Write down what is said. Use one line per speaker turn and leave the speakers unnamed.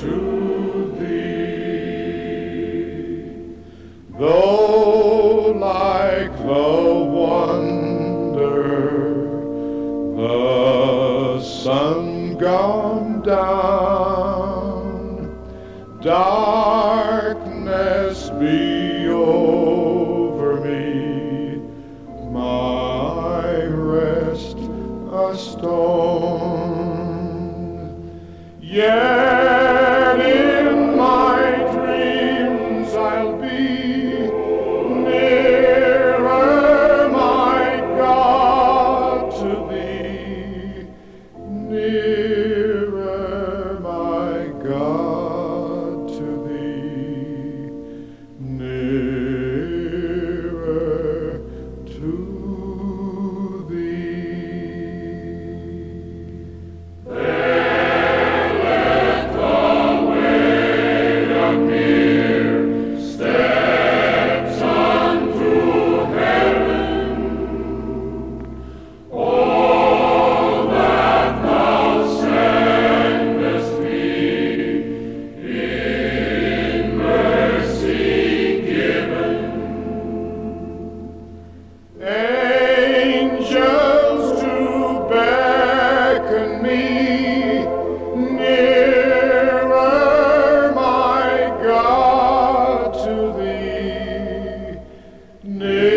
to thee. Though like the wonder, the sun gone down, darkness be over me, my rest a stone. Yet in my dreams I'll be nearer, my God, to thee, nearer, my God, to thee, nearer to thee.
Steps unto heaven, all that thou sendest me, in mercy given.
Angels to beckon me nearer, my God, to thee, nearer.